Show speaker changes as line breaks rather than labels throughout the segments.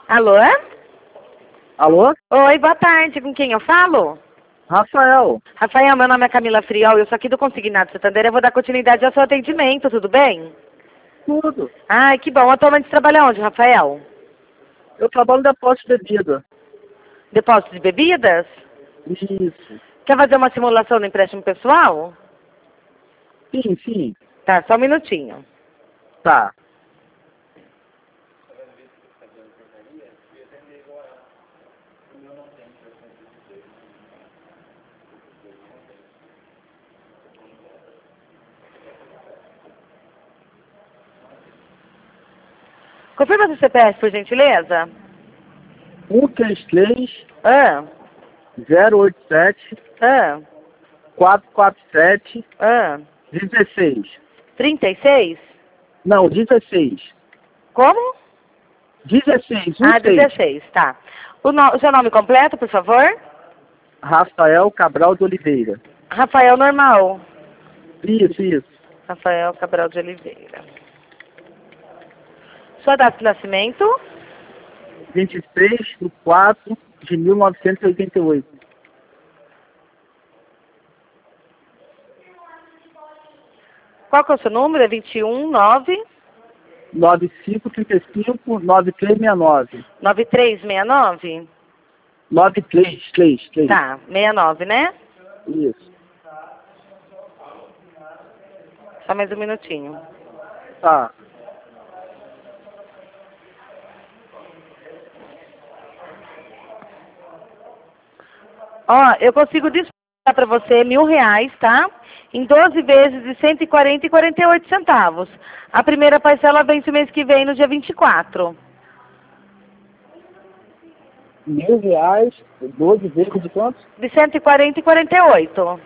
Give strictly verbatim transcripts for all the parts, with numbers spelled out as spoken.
Alô?
Alô?
Oi, boa tarde. Com quem eu falo?
Rafael.
Rafael, meu nome é Camila Friol, eu sou aqui do Consignado Santander. Eu vou dar continuidade ao seu atendimento, tudo bem?
Tudo.
Ai, que bom. Atualmente você trabalha onde, Rafael?
Eu trabalho no depósito de bebida.
Depósito de bebidas?
Isso.
Quer fazer uma simulação do empréstimo pessoal?
Sim, sim.
Tá, só um minutinho.
Tá.
Confirma seu C P F, por gentileza.
um três três,
Ah,
zero oito sete,
ah,
quatro quatro sete,
ah.
dezesseis.
trinta e seis?
Não, dezesseis.
Como?
dezesseis, um
Ah,
seis.
dezesseis, tá. O, no- o seu nome completo, por favor?
Rafael Cabral de Oliveira.
Rafael Normal.
Isso, isso.
Rafael Cabral de Oliveira. Sua data de nascimento?
vinte e seis de quatro de mil novecentos e oitenta e oito.
Qual que é o seu número? É vinte e um, nove,
nove cinco três cinco, nove três seis nove.
nove três seis nove?
nove três três três.
Tá, sessenta e nove, né?
Isso.
Só mais um minutinho.
Tá.
Ó, eu consigo disputar para você mil reais, tá? Em doze vezes de cento e quarenta e quarenta e oito centavos. A primeira parcela vence o mês que vem, no dia vinte e quatro.
Mil reais, doze vezes de quanto?
De cento e quarenta e quarenta e oito.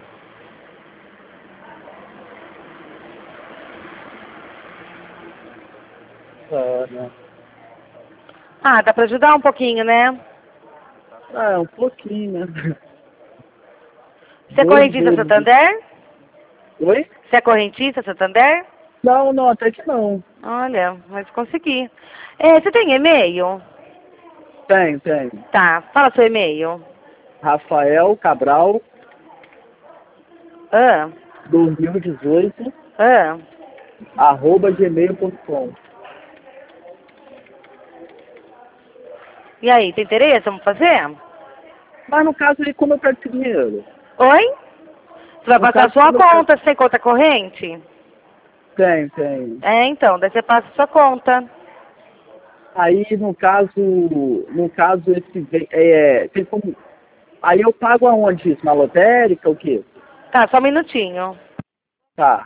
É, né?
Ah, dá para ajudar um pouquinho, né?
Ah, é um pouquinho, né?
Você é
Doze
correntista
vezes.
Santander?
Oi?
Você é correntista Santander?
Não, não, até que não.
Olha, mas consegui. É, você tem e-mail?
Tem, tem.
Tá, fala seu e-mail.
Rafael Cabral,
Ah,
dois mil e dezoito,
ah.
arroba gmail ponto com.
E aí, tem interesse? Vamos fazer?
Mas no caso aí, como eu pego esse dinheiro?
Oi? Você vai
No
passar a
caso,
sua
quando eu pego...
conta, você tem conta corrente?
Tem, tem.
É, então, daí você passa a sua conta.
Aí, no caso, no caso, esse ve- é, tem como... Aí eu pago aonde isso? Na lotérica, o quê?
Tá, só um minutinho.
Tá.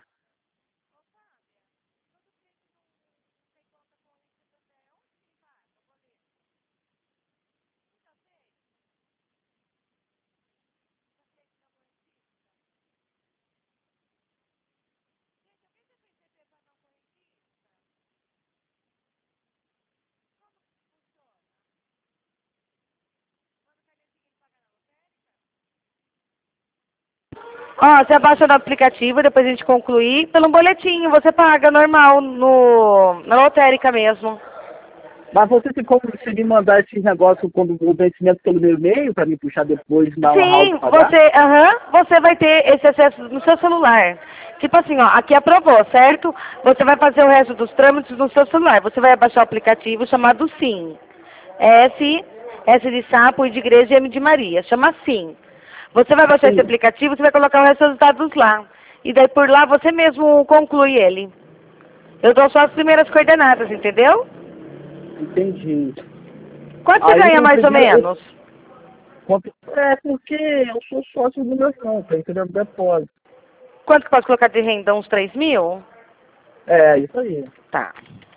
Ó, você abaixa no aplicativo, depois a gente concluir, pelo boletim, você paga normal no, na lotérica mesmo.
Mas você tem como você me mandar esses negócios quando o vencimento pelo meu e-mail para me puxar depois na house
Sim,
pagar?
você, aham, você vai ter esse acesso no seu celular. Tipo assim, ó, aqui aprovou, certo? Você vai fazer o resto dos trâmites no seu celular. Você vai abaixar o aplicativo chamado Sim. S, S de sapo, I de igreja e M de Maria. Chama Sim. Você vai baixar esse
Sim,
aplicativo, você vai colocar os resultados lá. E daí por lá você mesmo conclui ele. Eu dou só as primeiras coordenadas, entendeu?
entendi.
Quanto você
Aí
ganha
o
mais ou
primeiro... eu-
menos?
quanto- É porque eu sou sócio do meu irmão, tá entendendo? Depósito.
Quanto que posso colocar de renda? Uns três mil?
É, isso aí.
Tá.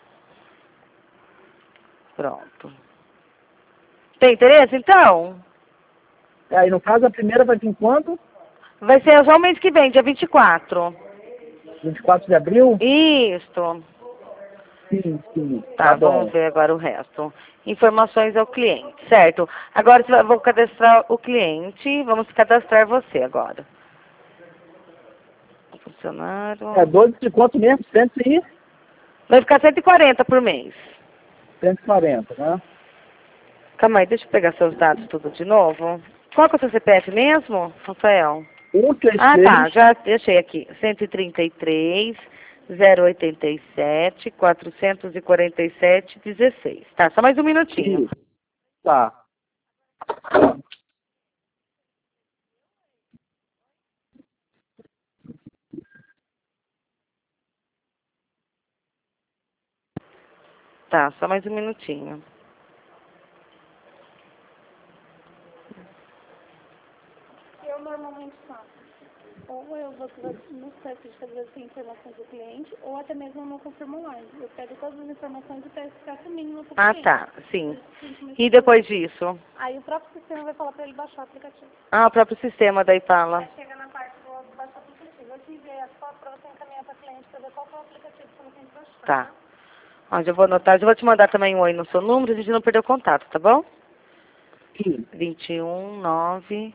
Pronto. Tem interesse, então?
Aí no caso a primeira vai vir quando?
Vai ser só o mês que vem, dia vinte e quatro.
vinte e quatro de abril?
Isso.
Sim, sim.
Tá,
Tá bom.
vamos ver agora o resto. Informações ao cliente, certo? Agora você vai- vou cadastrar o cliente. Vamos cadastrar você agora. Funcionário.
É doze de quanto mesmo? cento e
Vai ficar cento e quarenta por mês.
cento e quarenta, né?
Calma aí, deixa eu pegar seus dados tudo de novo. Qual que é o seu C P F mesmo, Rafael?
um, três,
Ah, tá,
seis.
já deixei aqui. cento e trinta e três, zero oitenta e sete, quatrocentos e quarenta e sete, dezesseis. Tá, só mais um minutinho.
Isso. Tá.
Tá, só mais um minutinho.
Eu normalmente faço. Ou eu vou no site de fazer as informações do cliente, ou até mesmo no confirmo online. Eu pego todas as informações e peço o mínimo para o
Ah,
cliente.
tá, sim. E depois disso?
Aí o próprio sistema vai falar para ele baixar o aplicativo.
Ah, o próprio sistema daí fala.
Aí chega na parte do baixar o aplicativo. Eu te enviei as fotos para você encaminhar para o cliente para ver qual foi o aplicativo que você tem que baixar.
Tá. Ó, já vou anotar, já vou te mandar também um oi no seu número, a gente não perdeu contato, tá bom?
Sim.
vinte e um, nove,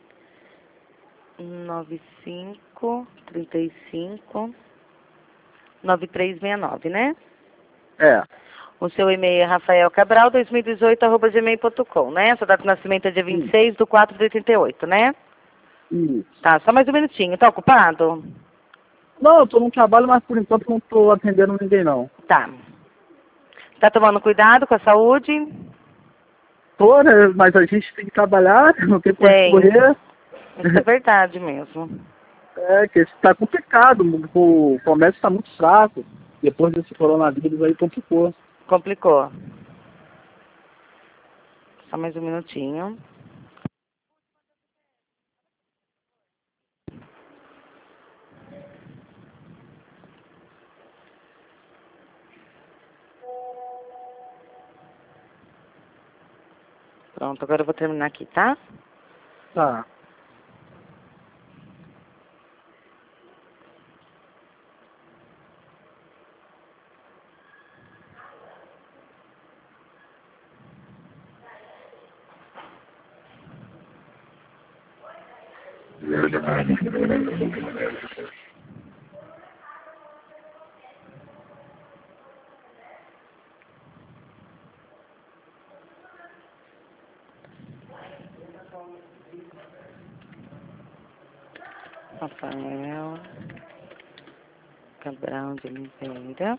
nove cinco, trinta e cinco, nove três seis nove, né?
É.
O seu e-mail é rafael cabral dois mil e dezoito arroba gmail ponto com, né? Sua data de nascimento é dia vinte e seis de quatro de oitenta e oito, né?
Isso.
Tá, só mais um minutinho. Tá ocupado?
Não, eu tô no trabalho, mas por enquanto não tô atendendo ninguém, não.
Tá. Tá tomando cuidado com a saúde?
Tô, né? Mas a gente tem que trabalhar, não tem pra onde
Tem.
correr.
Isso é verdade mesmo.
É, que tá complicado, o comércio tá muito fraco. Depois desse coronavírus aí complicou.
Complicou. Só mais um minutinho. Pronto, agora eu vou terminar aqui, tá?
Tá.
Rafael Cabral de Oliveira.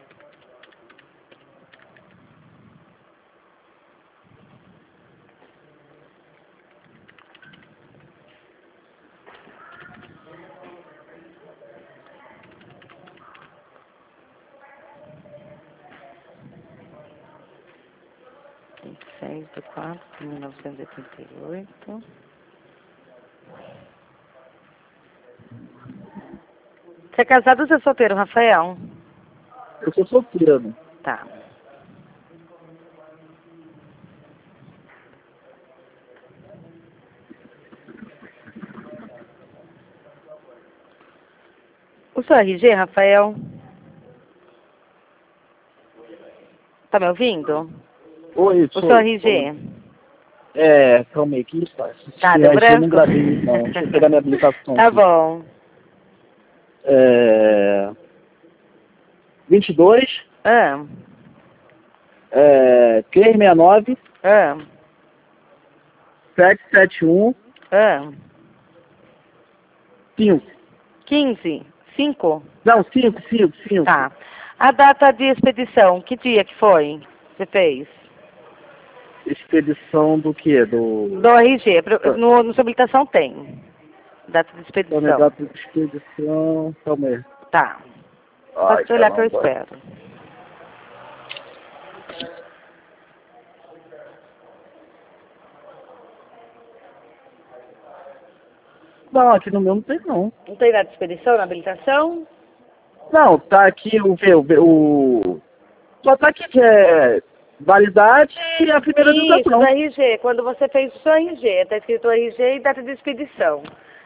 vinte e seis de quatro de mil novecentos e oitenta e oito. Você é casado ou você é solteiro, Rafael?
Eu sou solteiro.
Tá. O seu R G, Rafael? Tá me ouvindo?
Oi,
O
sou.
seu R G?
É, calma aí, que isso faz?
Tá, deu
Eu
branco?
não gravei, não. Deixa eu pegar minha habilitação
Tá
aqui.
bom.
É... vinte e dois,
Ah,
é... três seis nove,
ah,
sete sete um,
ah.
cinco.
quinze? cinco?
Não, cinco, cinco, cinco.
Tá. A data de expedição, que dia que foi? Você fez?
Expedição do quê? Do...
Do R G. pro- No, no sua habilitação tem. Data de expedição.
Data de expedição... Calma aí.
Tá.
Ai,
Pode olhar que eu
caramba.
espero.
Não, aqui no meu não tem, não.
Não tem data de expedição na habilitação?
Não, tá aqui o... o, o só tá aqui que é validade e a primeira
Isso,
habilitação.
do R G. Quando você fez o seu R G. Tá escrito R G e data de expedição.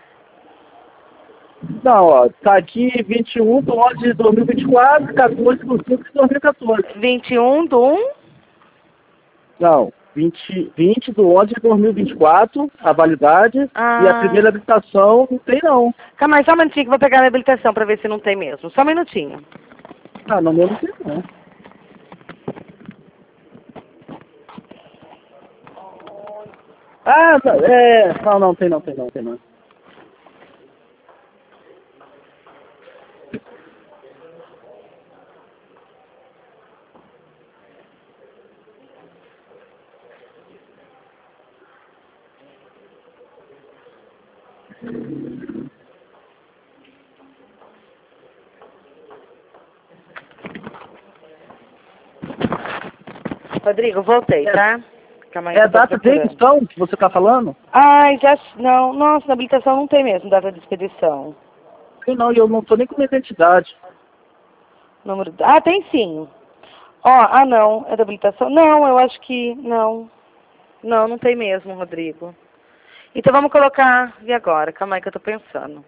Não, ó, tá aqui vinte e um do onze de dois mil e vinte e quatro, quatorze do cinco de dois mil e quatorze.
vinte e um do um?
Não, vinte, vinte do onze de dois mil e vinte e quatro, a validade,
Ah.
e a primeira habilitação não tem não.
Calma aí, só um minutinho que eu vou pegar a minha habilitação pra ver se não tem mesmo. Só um minutinho.
Ah, no meu não tem não. Ah, tá, é... Não, não, tem não, tem não, tem não.
Rodrigo, voltei, tá? Calma aí,
É
que
a
eu tô
data de
procurando.
expedição que você está falando?
Ai, já... Não, nossa, na habilitação não tem mesmo data de expedição.
Sim, não, e eu não estou nem com minha identidade.
Número... Ah, tem sim. Ó, ah não, é da habilitação? Não, eu acho que não. Não, não tem mesmo, Rodrigo. Então vamos colocar... E agora? Calma aí que eu tô pensando.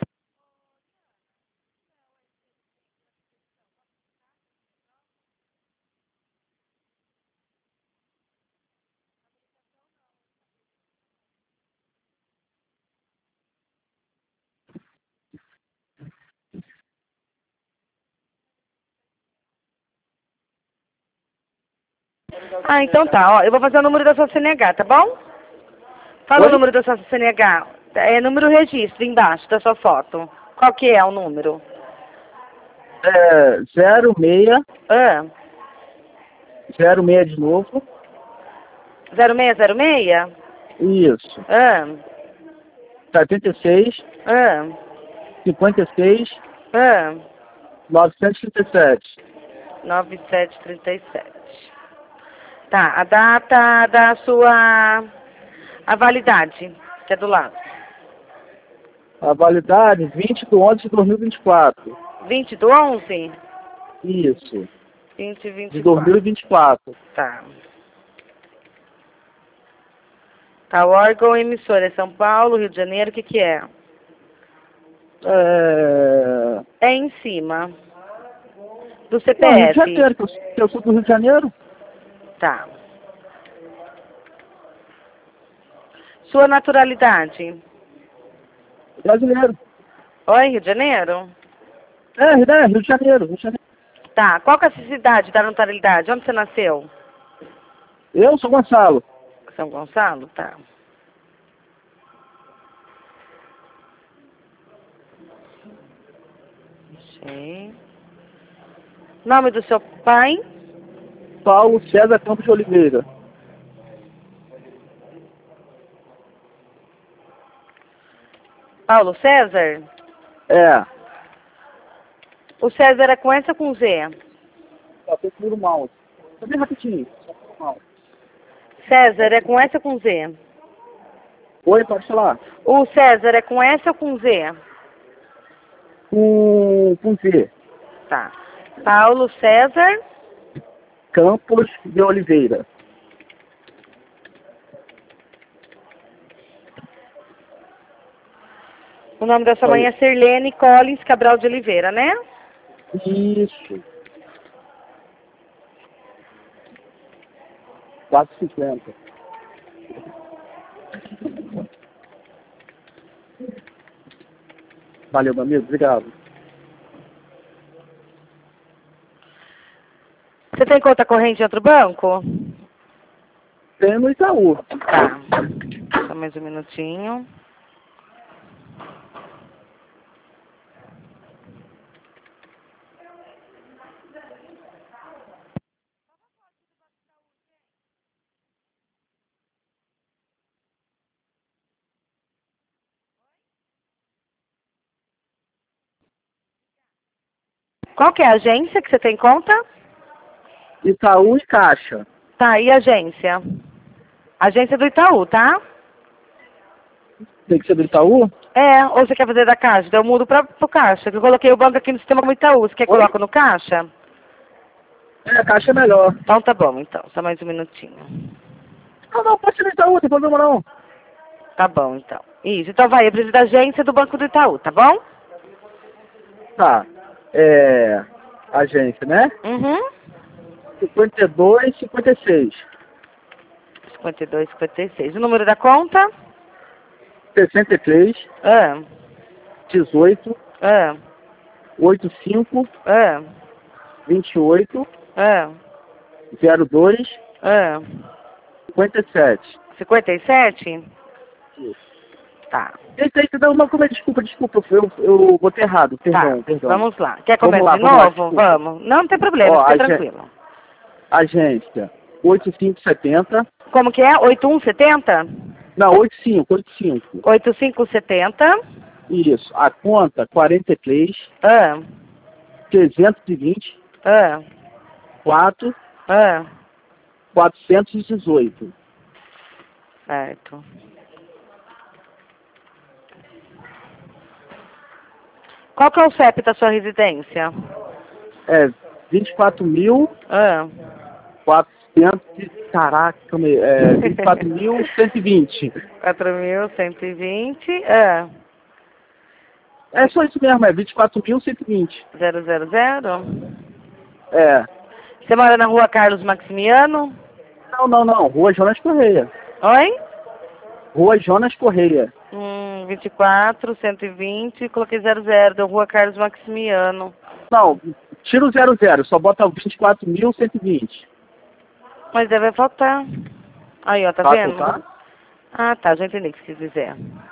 Ah, então tá, ó. Eu vou fazer o número da sua C N H, tá bom? Fala o
Oi?
número da sua C N H. É número registro embaixo da sua foto. Qual que é o número?
É zero seis,
Ah,
zero seis de novo.
zero seis zero seis?
Isso.
Ah,
setenta e seis,
ah,
cinquenta e seis,
ah.
novecentos e trinta e sete.
nove sete três sete. Tá, a data da sua... A validade, que é do lado.
A validade vinte de onze de dois mil e vinte e quatro.
vinte do onze?
Isso.
vinte, vinte
De
e quatro.
dois mil e vinte e quatro.
Tá. Tá, o órgão emissor é São Paulo, Rio de Janeiro, o que que é?
É...
É em cima. Do
Não, Rio de
C P F.
Janeiro, que eu, que eu sou do Rio de Janeiro.
Tá. Sua naturalidade?
Brasileiro.
Oi, Rio de Janeiro?
É, né? Rio de Janeiro, Rio de Janeiro.
Tá. Qual que é a cidade da naturalidade? Onde você nasceu?
Eu sou Gonçalo.
São Gonçalo? Tá. Achei. Nome do seu pai?
Paulo César Campos de Oliveira.
Paulo César?
É.
O César é com S ou com Z?
Só tem que o mouse. Só bem rapidinho. Só segura o mouse.
César é com S ou com Z?
Oi, pode falar.
O César é com S ou com Z?
Com, com Z.
Tá. Paulo César?
Campos de Oliveira.
O nome da sua mãe
Oi.
é Sirlene Collins Cabral de Oliveira, né?
Isso. quatro e cinquenta. Valeu, meu amigo. Obrigado.
Você tem conta corrente em outro banco?
Tem no Itaú.
Tá. Só mais um minutinho. Qual que é a agência que você tem conta?
Itaú e Caixa.
Tá, e a agência? Agência do Itaú, tá?
Tem que ser do Itaú?
É, ou você quer fazer da Caixa? Então eu mudo pra, pro Caixa, que eu coloquei o banco aqui no sistema como Itaú. Você quer que eu
Oi?
coloque no Caixa?
É, a Caixa é melhor.
Então tá bom, então. Só mais um minutinho.
Não, não, pode ser do Itaú, não tem problema não.
Tá bom, então. Isso, então vai, eu preciso da agência do Banco do Itaú, tá bom?
Tá. É... Agência, né?
Uhum.
cinquenta e dois, cinquenta e seis.
cinquenta e dois, cinquenta e seis. O número da conta?
sessenta e três,
Ah,
dezoito,
ah,
oitenta e cinco,
ah,
vinte e oito,
ah,
zero dois,
ah.
cinquenta e sete.
cinquenta e sete?
Isso.
Tá.
Esse aí, não, não, como é? Desculpa, desculpa, eu, eu botei errado, perdão,
Tá,
perdão.
vamos lá. Quer
Vamos
começar
lá,
de
vamos lá,
novo?
desculpa.
Vamos. Não, não tem problema,
Ó,
fica
a gen-
tranquilo.
Agência oito cinco setenta.
Como que é? oitenta e um setenta?
Não, oitenta e cinco, oitenta e cinco.
oitenta e cinco setenta.
Isso. A conta quarenta e três,
Ah,
trezentos e vinte,
ah,
quatro,
ah.
quatrocentos e dezoito.
Certo. Qual que é o C E P da sua residência?
É vinte e quatro mil,
Ah.
quatrocentos. Caraca, calma aí. É vinte e quatro mil, cento e vinte.
quatro mil cento e vinte. Ah.
É só isso mesmo, é vinte e quatro mil, cento e vinte.
zero zero zero.
É.
Você mora na rua Carlos Maximiano?
Não, não, não. Rua Jonas Correia.
Oi?
Rua Jonas Correia.
Hum, vinte e quatro, cento e vinte, coloquei zero zero, deu rua Carlos Maximiano.
Não, tira o zero zero, só bota o vinte e quatro mil, cento e vinte.
Mas deve faltar. Aí, ó, tá
Vai
vendo?
faltar?
Ah, tá, já entendi o que você quis dizer.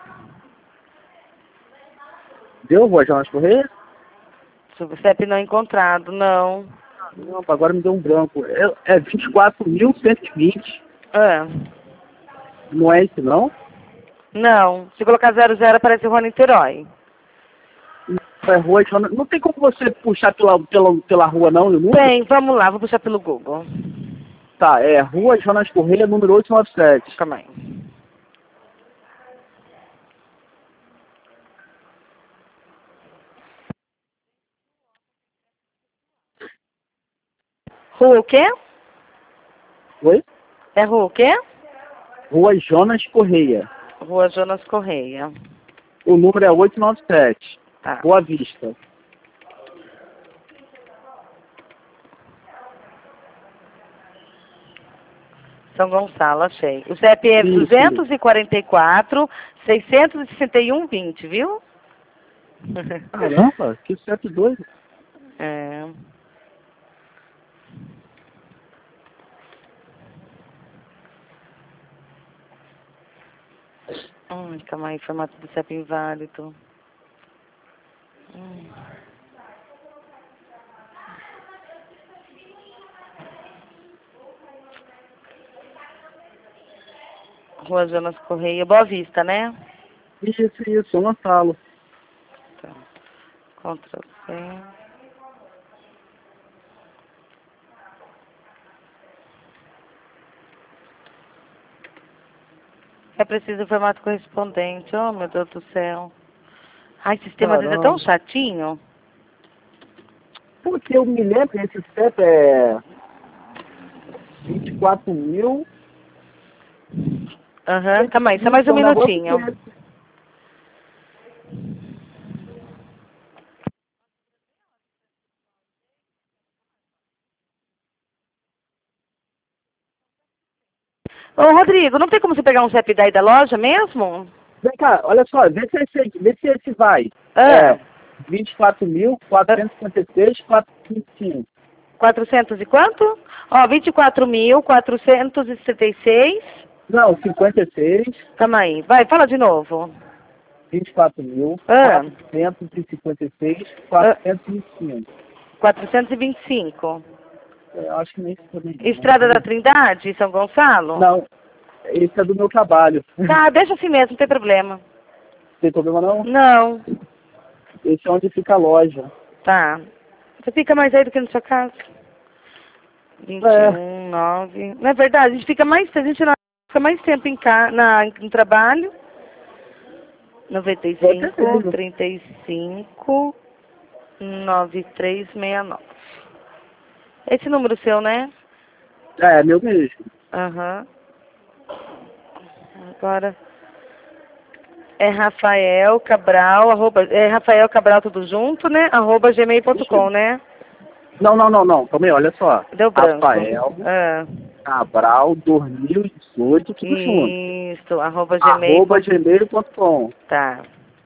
Deu, Rua Jonas Correia?
Sobre C E P não encontrado, não.
Não, agora me deu um branco. É, é vinte e quatro mil, cento e vinte.
Ah,
Não é esse, não?
não. Se colocar zero zero aparece Rua Niterói.
É Rua Jonas... Não tem como você puxar pela, pela, pela rua, não? Eu nunca...
Bem, vamos lá, vou puxar pelo Google.
Tá, é Rua Jonas Correia, número oitocentos e noventa e sete.
Calma aí. Rua o quê?
Oi?
É rua o quê?
Rua Jonas Correia.
Rua Jonas Correia.
O número é oitocentos e noventa e sete.
Tá.
Boa Vista.
São Gonçalo, achei. O C E P é
Isso.
duzentos e quarenta e quatro, seiscentos e sessenta e um, vinte, viu?
Caramba, que sete doido.
É. Ai, calma aí, formato do C E P inválido. Hum. Rua Jonas Correia, Boa Vista, né?
Isso, isso, São Gonçalo.
Tá. Ctrl C. É preciso o formato correspondente. Oh, meu Deus do céu. Ai, esse sistema às vezes é tão chatinho.
Porque eu me lembro que esse C E P é vinte e quatro mil.
Aham, uhum. Calma aí, só mais um minutinho. Ô, Rodrigo, não tem como você pegar um C E P daí da loja mesmo?
Vem cá, olha só, vê se esse, vê se esse vai.
Ah.
É vinte e quatro mil, quatrocentos e cinquenta e seis, quatrocentos e cinquenta e cinco.
quatrocentos e quanto? Ó, vinte e quatro mil, quatrocentos e setenta e seis.
Não, cinquenta e seis.
Calma aí, vai, fala de novo.
vinte e quatro mil,
Ah.
quatrocentos e cinquenta e seis, quatrocentos e vinte e cinco.
quatrocentos e vinte e cinco.
Eu acho que nem isso também.
Estrada da Trindade, São Gonçalo?
Não, esse é do meu trabalho.
Tá, deixa assim mesmo, não tem problema.
Tem problema não?
Não.
Esse é onde fica a loja.
Tá. Você fica mais aí do que na sua casa? vinte e um, nove. Não é verdade? A gente fica mais, a gente fica mais tempo em ca, na, no trabalho. noventa e cinco, trinta e cinco, noventa e três, sessenta e nove. Esse número seu, né?
É, meu mesmo.
Aham. Agora é Rafael Cabral, arroba, é Rafael Cabral tudo junto, né? Arroba gmail ponto com, né?
Não, não, não, não. Calma aí, olha só.
Deu branco.
Rafael
Ah.
Cabral dois mil e dezoito, tudo junto.
Isso, arroba gmail.
Arroba gmail ponto com.
Tá.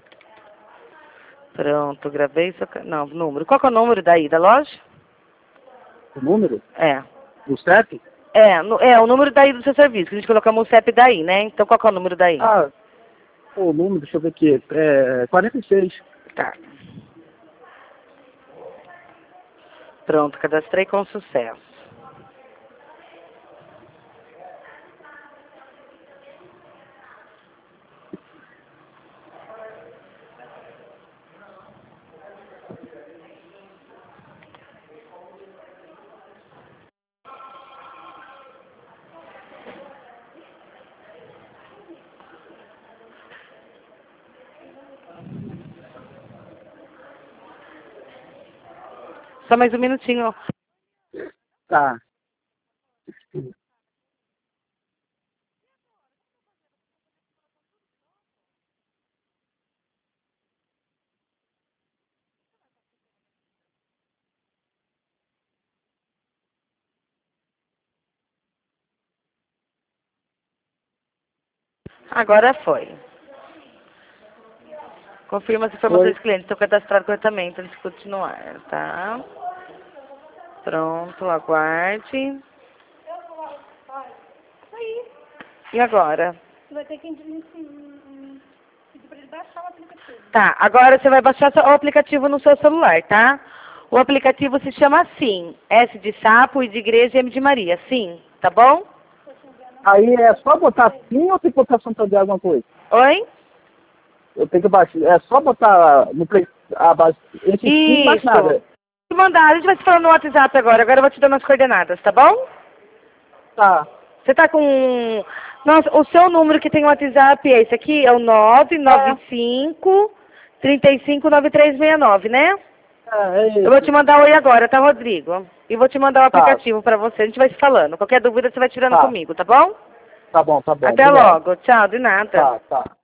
Pronto, gravei seu... Não, número. Qual que é o número daí, da loja?
O número?
É.
O C E P?
É, no- é, o número daí do seu serviço, que a gente colocamos o C E P daí, né? Então qual que é o número daí?
Ah, o número, deixa eu ver aqui, é quarenta e seis.
Tá. Pronto, cadastrei com sucesso. Só mais um minutinho.
Tá.
Agora foi. Confirma as informações
Oi.
dos clientes. Estão cadastrados corretamente antes de continuar, tá? Pronto, aguarde.
Aí,
E agora?
você vai ter que hum, hum, pedir para ele baixar o aplicativo.
Tá, agora você vai baixar o aplicativo no seu celular, tá? O aplicativo se chama Sim. S de sapo, I de igreja e M de Maria. Sim, tá bom?
Aí é só botar sim ou tem que botar Santander alguma coisa?
Oi?
Eu tenho que baixar, é só botar no play, a base, esse sim, mais nada.
Isso. Vou mandar, a gente vai se falando no WhatsApp agora. Agora eu vou te dando as coordenadas, tá bom?
Tá.
Você tá com... Nossa, o seu número que tem o WhatsApp é esse aqui? É o nove nove cinco, três cinco, nove três seis nove, né?
É, é isso.
Eu vou te mandar oi agora, tá, Rodrigo? E vou te mandar o
Tá.
aplicativo pra você. A gente vai se falando. Qualquer dúvida você vai tirando
Tá.
comigo, tá bom?
Tá bom, tá bom.
Até
obrigado.
logo. Tchau, de nada.
Tá, tá.